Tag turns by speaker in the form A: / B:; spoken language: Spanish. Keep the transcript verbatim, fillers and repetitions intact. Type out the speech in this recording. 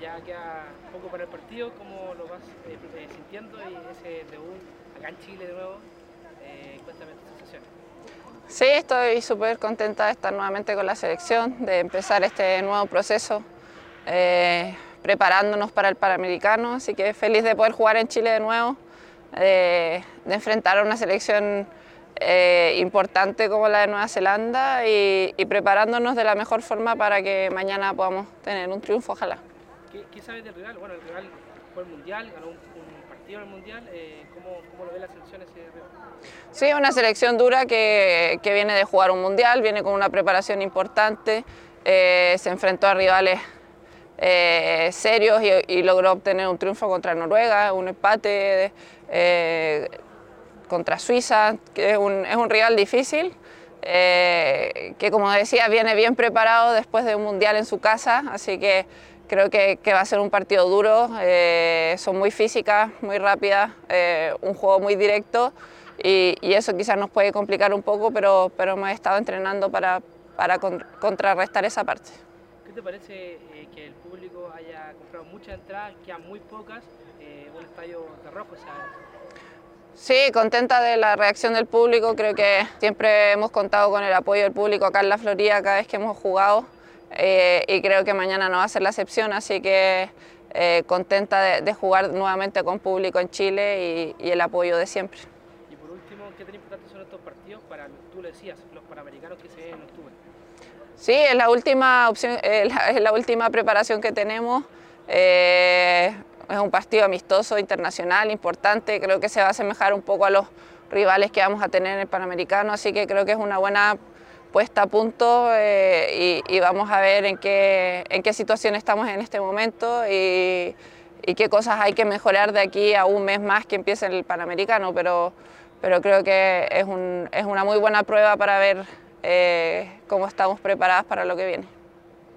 A: ya queda poco para el partido, ¿cómo lo vas eh, eh, sintiendo y ese debut acá en Chile de nuevo? Eh, cuéntame tus sensaciones.
B: Sí, estoy súper contenta de estar nuevamente con la selección, de empezar este nuevo proceso, eh, preparándonos para el Panamericano, así que feliz de poder jugar en Chile de nuevo, eh, de enfrentar a una selección eh, importante como la de Nueva Zelanda y, y preparándonos de la mejor forma para que mañana podamos tener un triunfo, ojalá.
A: ¿Qué, qué sabes del rival? Bueno, el rival fue el Mundial, ganó un, un partido en el Mundial, eh, ¿cómo, ¿cómo lo ve la selección ese rival?
B: Sí, una selección dura que, que viene de jugar un mundial, viene con una preparación importante, eh, se enfrentó a rivales eh, serios y, y logró obtener un triunfo contra Noruega, un empate eh, contra Suiza, que es un, es un rival difícil, eh, que como decía viene bien preparado después de un mundial en su casa, así que creo que, que va a ser un partido duro, eh, son muy físicas, muy rápidas, eh, un juego muy directo. Y, y eso quizás nos puede complicar un poco, pero, pero hemos estado entrenando para, para con, contrarrestar esa parte.
A: ¿Qué te parece eh, que el público haya comprado muchas entradas, quedan muy pocas, eh, un estadio de rojo? O sea,
B: Sí, contenta de la reacción del público, creo que siempre hemos contado con el apoyo del público acá en la Florida cada vez que hemos jugado eh, y creo que mañana no va a ser la excepción, así que eh, contenta de, de jugar nuevamente con público en Chile y, y el apoyo de siempre.
A: y por último, ¿qué tan importantes son estos partidos para, tú lo decías, los panamericanos que se ven en octubre?
B: Sí, es la última opción, eh, la, es la última preparación que tenemos. Eh, es un partido amistoso, internacional, importante. Creo que se va a asemejar un poco a los rivales que vamos a tener en el Panamericano, así que creo que es una buena puesta a punto eh, y, y vamos a ver en qué, en qué situación estamos en este momento y, y qué cosas hay que mejorar de aquí a un mes más que empiece el Panamericano, pero, pero creo que es, un, es una muy buena prueba para ver Eh, cómo estamos preparadas para lo que viene.